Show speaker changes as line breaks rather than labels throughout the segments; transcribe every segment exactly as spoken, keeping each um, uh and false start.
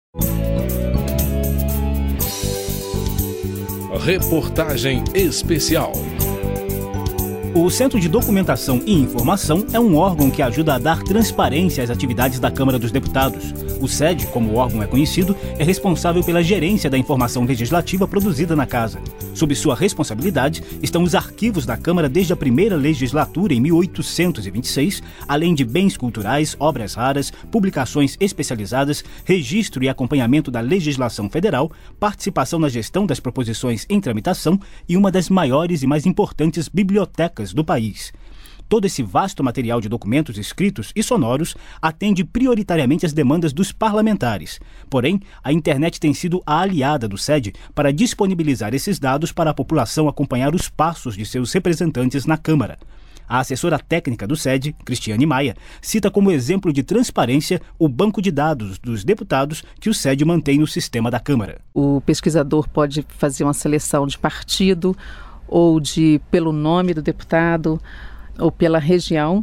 Reportagem especial.
O Centro de Documentação e Informação é um órgão que ajuda a dar transparência às atividades da Câmara dos Deputados. O C E D, como o órgão é conhecido, é responsável pela gerência da informação legislativa produzida na Casa. Sob sua responsabilidade estão os arquivos da Câmara desde a primeira legislatura, em mil oitocentos e vinte e seis, além de bens culturais, obras raras, publicações especializadas, registro e acompanhamento da legislação federal, participação na gestão das proposições em tramitação e uma das maiores e mais importantes bibliotecas do país. Todo esse vasto material de documentos escritos e sonoros atende prioritariamente às demandas dos parlamentares. Porém, a internet tem sido a aliada do C E D para disponibilizar esses dados para a população acompanhar os passos de seus representantes na Câmara. A assessora técnica do C E D, Cristiane Maia, cita como exemplo de transparência o banco de dados dos deputados que o C E D mantém no sistema da Câmara.
O pesquisador pode fazer uma seleção de partido ou de pelo nome do deputado ou pela região,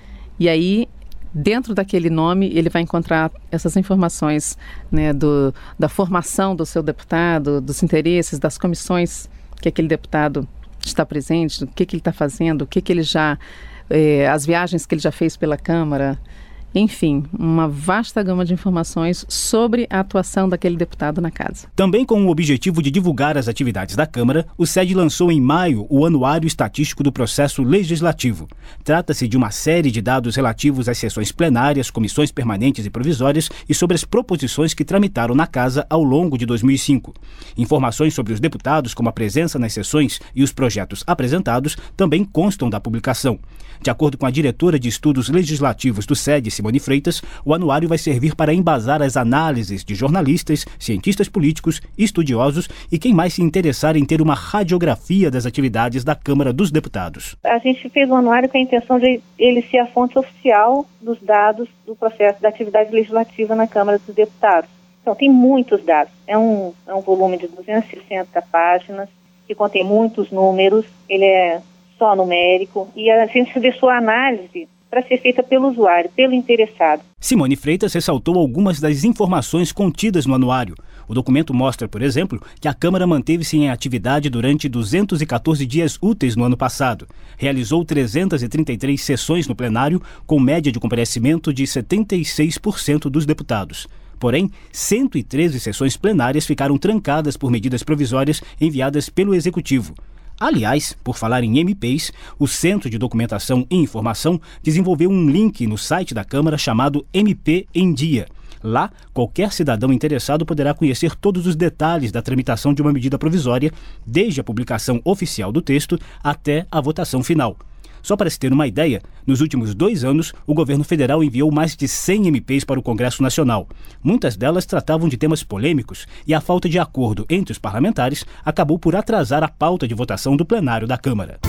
e aí dentro daquele nome ele vai encontrar essas informações, né, do, da formação do seu deputado, dos interesses, das comissões que aquele deputado está presente, o que, que ele está fazendo, o que, que ele já, eh, as viagens que ele já fez pela Câmara. Enfim, uma vasta gama de informações sobre a atuação daquele deputado na Casa.
Também com o objetivo de divulgar as atividades da Câmara, o C E D lançou em maio o Anuário Estatístico do Processo Legislativo. Trata-se de uma série de dados relativos às sessões plenárias, comissões permanentes e provisórias e sobre as proposições que tramitaram na Casa ao longo de dois mil e cinco. Informações sobre os deputados, como a presença nas sessões e os projetos apresentados, também constam da publicação. De acordo com a diretora de Estudos Legislativos do C E D, Simone Freitas, o anuário vai servir para embasar as análises de jornalistas, cientistas políticos, estudiosos e quem mais se interessar em ter uma radiografia das atividades da Câmara dos Deputados.
A gente fez um anuário com a intenção de ele ser a fonte oficial dos dados do processo da atividade legislativa na Câmara dos Deputados. Então, tem muitos dados. É um, é um volume de duzentas e sessenta páginas, que contém muitos números, ele é só numérico, e a gente deixou a análise para ser feita pelo usuário, pelo interessado.
Simone Freitas ressaltou algumas das informações contidas no anuário. O documento mostra, por exemplo, que a Câmara manteve-se em atividade durante duzentos e catorze dias úteis no ano passado. Realizou trezentas e trinta e três sessões no plenário, com média de comparecimento de setenta e seis por cento dos deputados. Porém, cento e treze sessões plenárias ficaram trancadas por medidas provisórias enviadas pelo Executivo. Aliás, por falar em M Ps, o Centro de Documentação e Informação desenvolveu um link no site da Câmara chamado M P em Dia. Lá, qualquer cidadão interessado poderá conhecer todos os detalhes da tramitação de uma medida provisória, desde a publicação oficial do texto até a votação final. Só para se ter uma ideia, nos últimos dois anos, o governo federal enviou mais de cem M Ps para o Congresso Nacional. Muitas delas tratavam de temas polêmicos e a falta de acordo entre os parlamentares acabou por atrasar a pauta de votação do plenário da Câmara.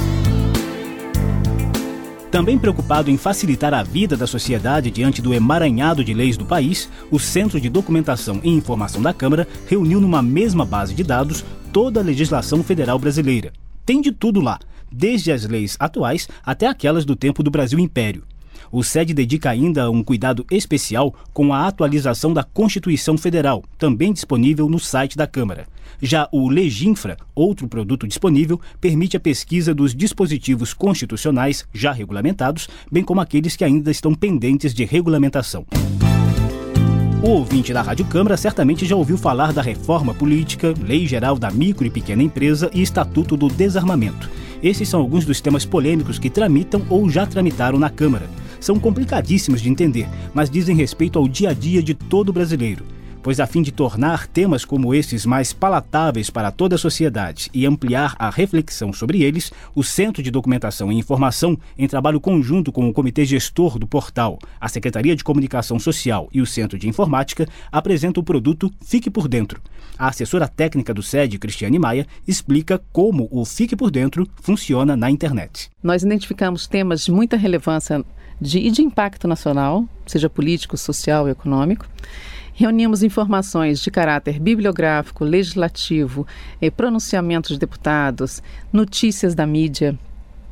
Também preocupado em facilitar a vida da sociedade diante do emaranhado de leis do país, o Centro de Documentação e Informação da Câmara reuniu numa mesma base de dados toda a legislação federal brasileira. Tem de tudo lá, desde as leis atuais até aquelas do tempo do Brasil Império. O C E D dedica ainda um cuidado especial com a atualização da Constituição Federal, também disponível no site da Câmara. Já o Leginfra, outro produto disponível, permite a pesquisa dos dispositivos constitucionais já regulamentados, bem como aqueles que ainda estão pendentes de regulamentação. O ouvinte da Rádio Câmara certamente já ouviu falar da reforma política, Lei Geral da Micro e Pequena Empresa e Estatuto do Desarmamento. Esses são alguns dos temas polêmicos que tramitam ou já tramitaram na Câmara. São complicadíssimos de entender, mas dizem respeito ao dia a dia de todo brasileiro. Pois a fim de tornar temas como esses mais palatáveis para toda a sociedade e ampliar a reflexão sobre eles, o Centro de Documentação e Informação, em trabalho conjunto com o Comitê Gestor do Portal, a Secretaria de Comunicação Social e o Centro de Informática, apresenta o produto Fique por Dentro. A assessora técnica do C E D, Cristiane Maia, explica como o Fique por Dentro funciona na internet.
Nós identificamos temas de muita relevância de, e de impacto nacional, seja político, social e econômico. Reunimos informações de caráter bibliográfico, legislativo, eh, pronunciamentos de deputados, notícias da mídia,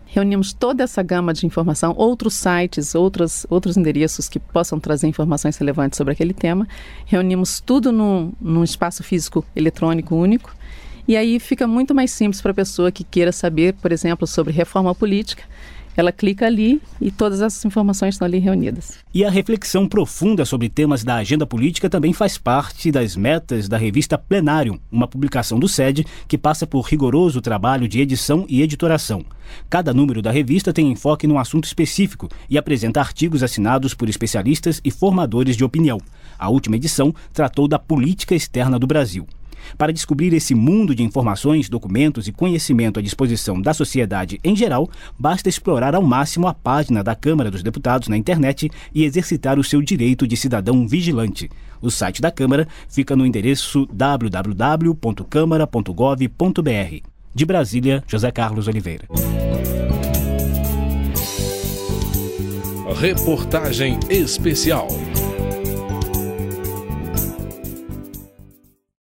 Reunimos toda essa gama de informação, outros sites, outros, outros endereços que possam trazer informações relevantes sobre aquele tema. Reunimos tudo num, num espaço físico eletrônico único. E aí fica muito mais simples para a pessoa que queira saber, por exemplo, sobre reforma política. Ela clica ali e todas essas informações estão ali reunidas.
E a reflexão profunda sobre temas da agenda política também faz parte das metas da revista Plenário, uma publicação do S E D que passa por rigoroso trabalho de edição e editoração. Cada número da revista tem enfoque num assunto específico e apresenta artigos assinados por especialistas e formadores de opinião. A última edição tratou da política externa do Brasil. Para descobrir esse mundo de informações, documentos e conhecimento à disposição da sociedade em geral, basta explorar ao máximo a página da Câmara dos Deputados na internet e exercitar o seu direito de cidadão vigilante. O site da Câmara fica no endereço w w w ponto câmara ponto gov ponto b r. De Brasília, José Carlos Oliveira.
Reportagem especial.